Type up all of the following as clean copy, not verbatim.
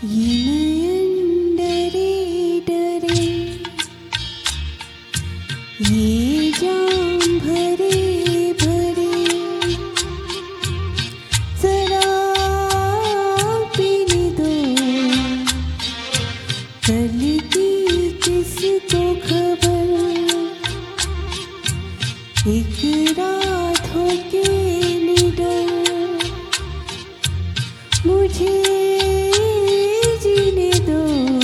ये नयन डरे डरे, ये जाम भरे भरे, जरा पीने दो कल की किसको खबर। एक रात हो के निडर मुझे जीने दो।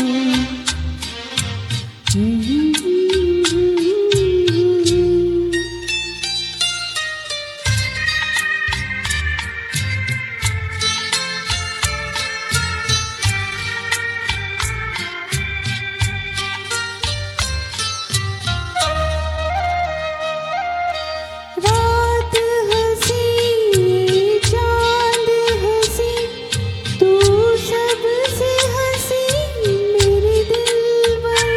रात हंसी चांद हंसी, तू सबसे हंसी मेरे दिलबर।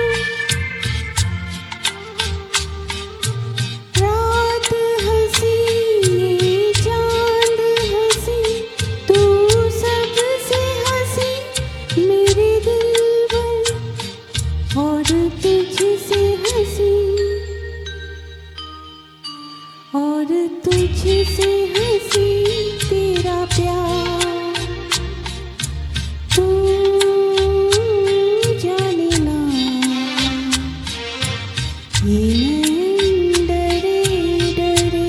रात हंसी चांद हंसी, तू सबसे हंसी मेरे दिलबर। और तुझसे हंसी, और तुझसे हंसी तेरा प्यार। तू जाने ना ये नयन डरे डरे,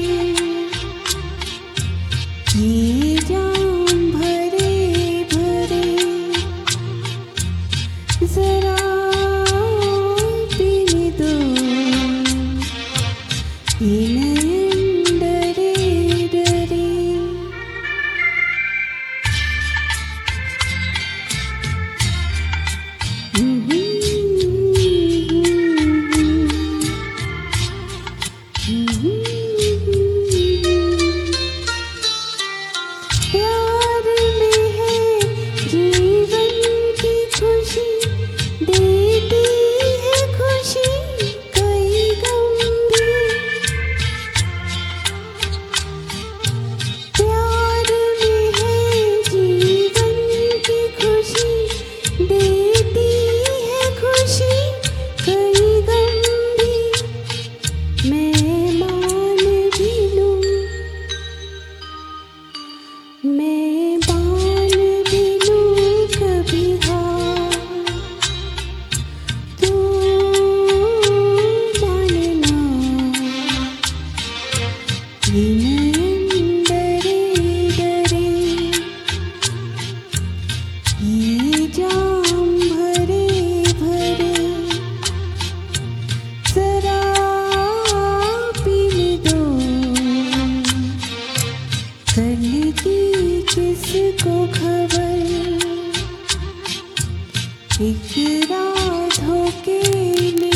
ये जाम भरे भरे, जरा पीने दो ये नयन डरे डरे। प्यार में है जीवन की खुशी, देती है खुशी कई गंभीर। प्यार में है जीवन की खुशी, देती है खुशी कई गंभीर। मैं मान भी लूं, मैं मान भी लूं कभी हार, तू मानना ये नयन डरे डरे, ये जाम भरे भरे, जरा पीने दो कल की किसको खबर। एक रात हो के